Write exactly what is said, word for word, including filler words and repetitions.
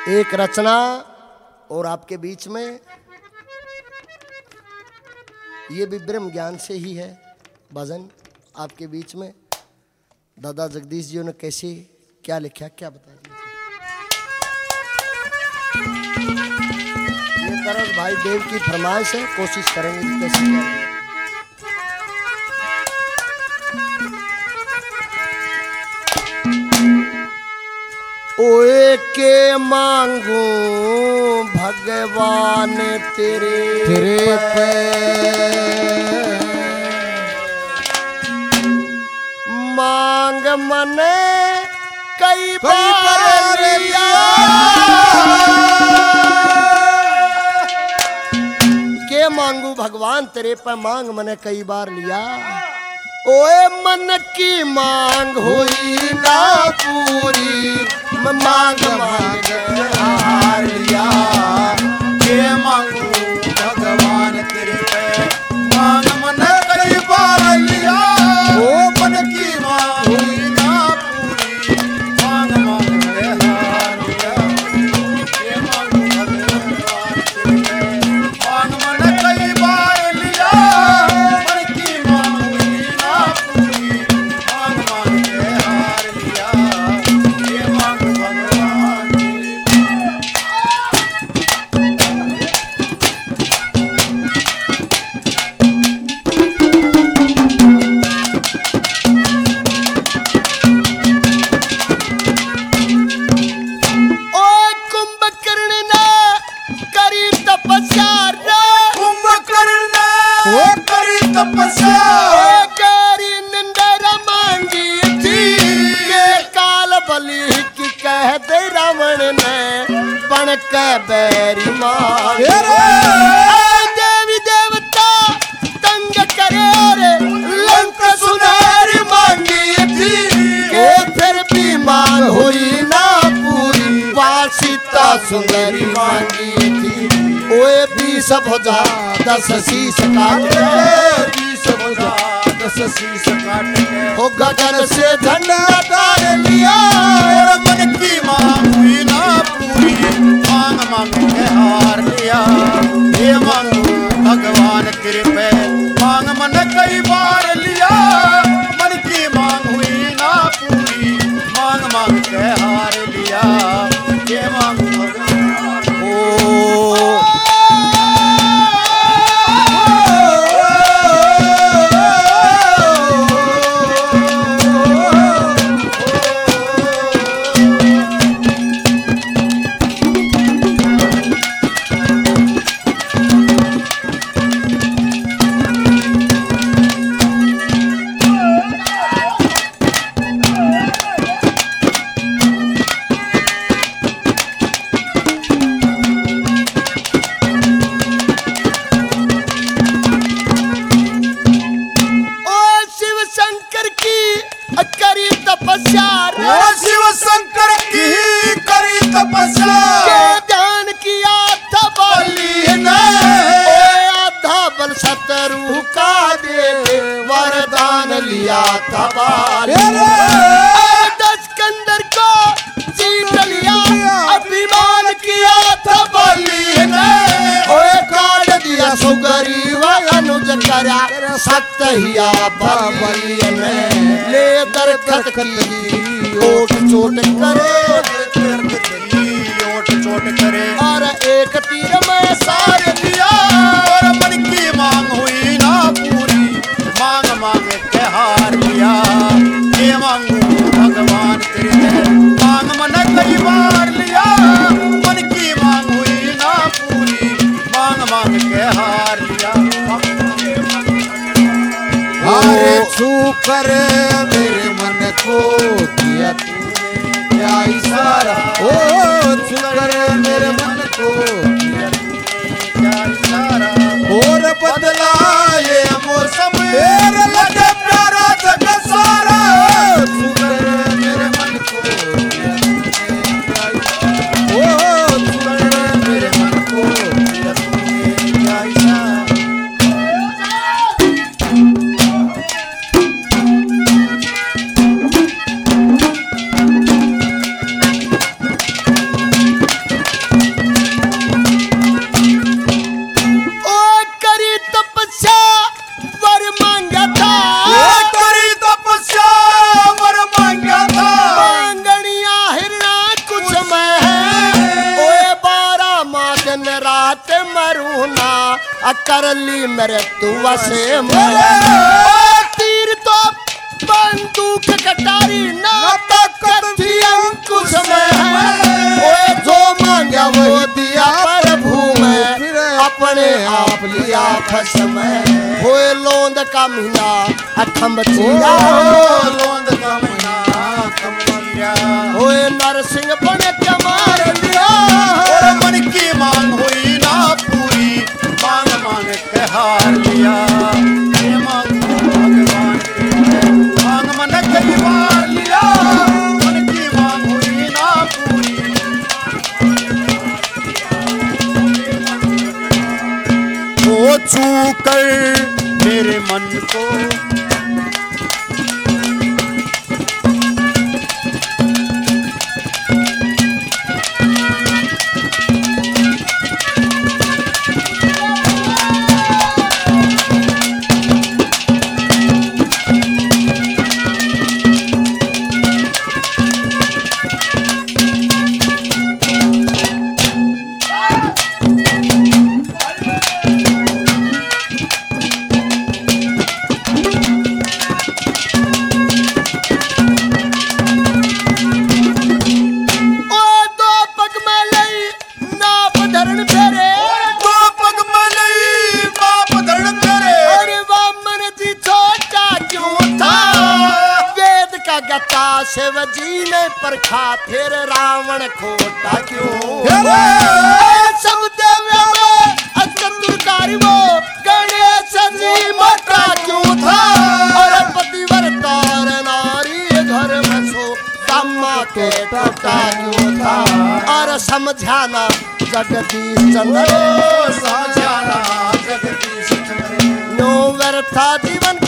एक रचना और आपके बीच में ये भी ब्रह्म ज्ञान से ही है भजन आपके बीच में। दादा जगदीश जी ने कैसे क्या लिखा क्या बता दीजिए। ये तरह भाई देव की फरमाइश है, कोशिश करेंगे कि कैसे क्या है। ओए के मांगू भगवान तेरे तेरे पे मांग मने कई बार लिया के मांगू भगवान तेरे पे मांग मने कई बार लिया। ओए मन की मांग हुई ना पूरी मांग मांग हार लिया। के मांगू भगवान तेरे पे मांग मन कई बार लिया। ओ मन की मांग हुई ना पूरी मांग मांग हार लिया। के मांगू भगवान तेरे पे मांग मन कई बार लिया। मन की मांग हुई ना पूरी मांग मांग हार लिया। के मांगू भगवान बैरी मां देवी देवता तंग करे रे लंक सुनारी मांगी थी के फिर भी मांग हुई ना पूरी। वासिता सुंदरी मांगी थी ओए बीस भुजा दस शीस काट बीस भुजा दस शीस काट हो गगन से झंडा तार लिया। और मन की मांग हुई ना पूरी मांग मांग के हार लिया। ये मांगू भगवान तेरे पे मांग मन कई बार लिया। मन की मांग हुई ना पूरी मांग मांग के हार लिया। ये मांगू भगवान ओ दस कंदर को जीत लिया अभिमान किया था बलि ने। ओए काट दिया सुग्रीव अनुज करा सतहिया बलि ने। ले दरखत की ओट चोट करे ओट चोट करे और एक तीर में सार दिया। और मन की मांग हुई ना पूरी मांग मांग के हार लिया। ये मांगू भगवान तेरे मांग मन कई बार लिया। मन की मांग हुई ना पूरी मांग मांग के हार लिया। अरे छू कर मेरे मन को किया तूने क्या इशारा। ओ छू कर मेरे मन को किया तूने क्या इशारा। और बदला ये मौसम मेरे लगे प्यारा जग सारा। छू कर मेरे मन को किया तूने क्या इशारा। ओ छू कर मेरे मन को किया तूने क्या इशारा। कर ली मेरे तू वसे मैं तीर तो बंदूक कटारी ना ताकत थी अंकुश में ओए जो मांगा वो दिया प्रभु में अपने आप लिया फस में होए लोंद का महीना अठम चीरा लोंद का महीना अठम चीरा होए नरसिंह बने चमार लिया और मन की मांग हुई ना पूरी मांग मांग के हार लिया ये मांगू भगवान के मांग मन कई बार लिया मन की मांग हुई ना पूरी वो छू कर मेरे मन को शिव जी ने परखा फिर रावण खोटा क्यों सब देवों में चतुरकारी वो गणेश जी मोटा क्यों था और पतिव्रता नारी घर में सो दामा के टोटा क्यों था और समझाना जगदीश चंद्र समझाना जगदीश चंद्र नो व्यर्था जीवन